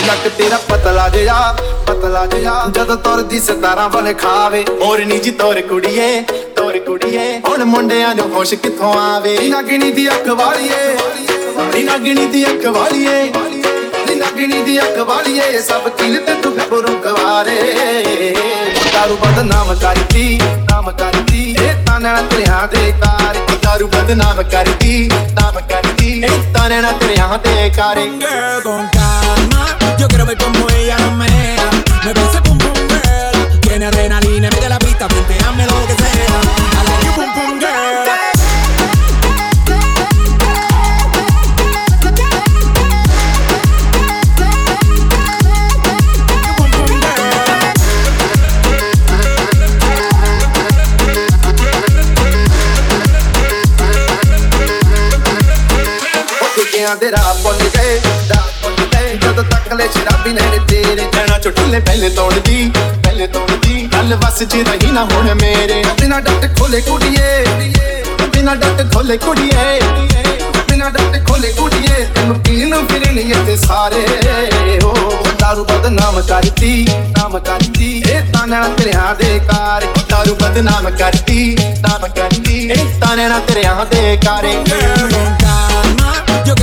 ਨੱਕ ਤੇਰਾ ਪਤਲਾ ਜਿਹਾ ਜਦੋਂ ਤੁਰਦੀ ਸਤਾਰਾਂ ਵਾਲੇ ਖਾਵੇ ਮੋਰਨੀ ਜੀ ਤੋਰ ਕੁੜੀਏ ਹੁਣ ਮੁੰਡਿਆਂ ਨੂੰ ਹੋਸ਼ ਕਿੱਥੋਂ ਆਵੇ ਨਗਣੀ ਦੀ ਅੱਖ ਵਾਲੀਏ ਨਗਣੀ ਦੀ ਅੱਖ ਵਾਲੀਏ ਨਗਣੀ ਦੀ ਅੱਖ ਵਾਲੀਏ ਸਭ ਕਿਲ ਤੇ ਤੂੰ ਬਰੂ ਕਵਾਰੇ ਦਾਰੂ ਬਦਨਾਮ ਕਰਦੀ ਇਹ ਤਾਂ ਨੈਣਾ ਤੇਰਿਆਂ ਦੇ ਕਾਰ ਦਾਰੂ ਬਦਨਾਮ ਕਰਦੀ ਇਹ ਤਾਂ ਨੈਣਾ ਤੇਰਿਆਂ ਦੇ ਕਾਰੇ Con calma, yo quiero ver como ella no menea. Me parece pum pum girl. Tiene adrenalina, mete la pista, planteame lo que sea. I like you pum pum girl. ਦੇ ਰਾਹ ਭੁੱਲ ਗਏ ਜਦੋਂ ਤੱਕ ਲੈ ਸ਼ਰਾਬੀ ਨੇ ਤੇਰੇ ਕਹਿਣਾ ਚੁੱਟਲੇ ਪਹਿਲੇ ਤੋੜਦੀ ਗੱਲ ਵਸ ਚ ਰਹੀ ਨਾ ਹੁਣ ਮੇਰੇ ਬਿਨਾ ਡੱਟ ਖੋਲੇ ਕੁੜੀਏ ਬਿਨਾ ਡੱਟ ਖੋਲੇ ਕੁੜੀਏ ਤੈਨੂੰ ਪੀਣ ਫਿਰਨੀ ਇੱਥੇ ਸਾਰੇ ਹੋ ਦਾਰੂ ਬਦਨਾਮ ਕਰਦੀ ਇਹ ਤਾਂ ਨੈਣਾ ਤੇਰਿਆਂ ਦੇ ਕਾਰ ਦਾਰੂ ਬਦਨਾਮ ਕਰਦੀ ਇਹ ਤਾਂ ਨੈਣਾ ਤੇਰਿਆਂ ਦੇ ਕਾਰੇ Con calma, yo